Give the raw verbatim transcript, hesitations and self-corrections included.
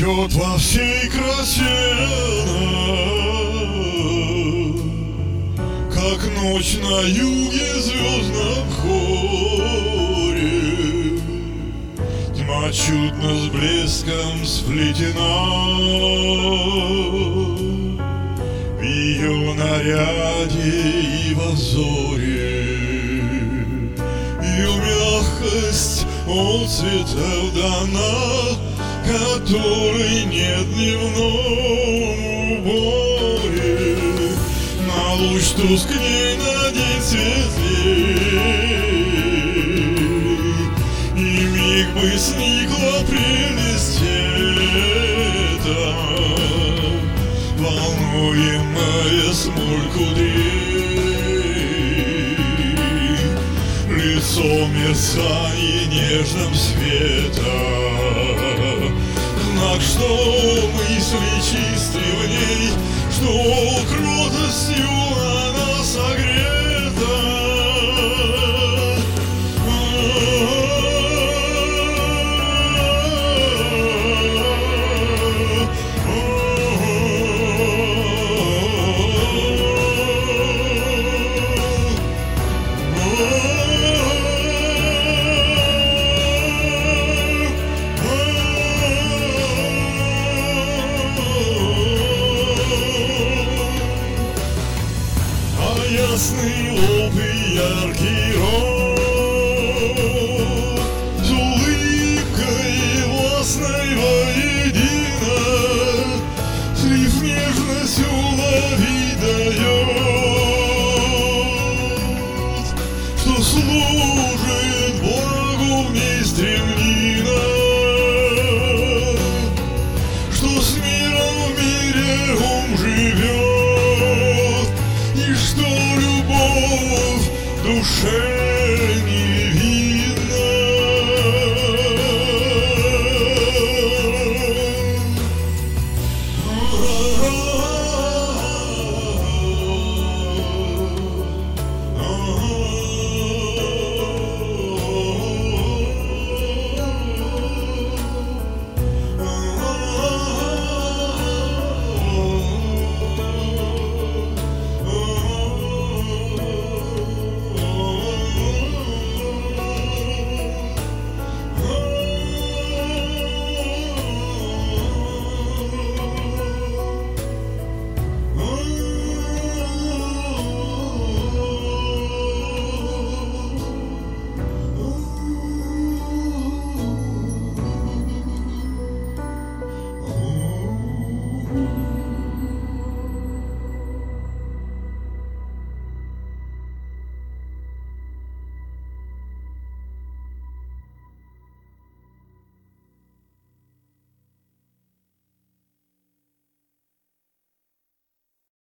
цветет во всей красе она, как ночь на юге звездном хоре. Тьма чудно с блеском сплетена в ее наряде и во взоре. Ее мягкость от цветов дана, которой нет в дневном уборе. На луч тускней, на день светлей, и миг бы сникла прелесть эта, волнуемая смоль кудрей. Лицо мерцание нежным светом, знак, что мысли чисты в ней, что кротостью она согрета. Ясный лоб и яркий рот, с улыбкой властной воедино, слив нежность уловить дает, что служит благу в ней стремлина, что с миром в мире ум живет, и что любовь в душе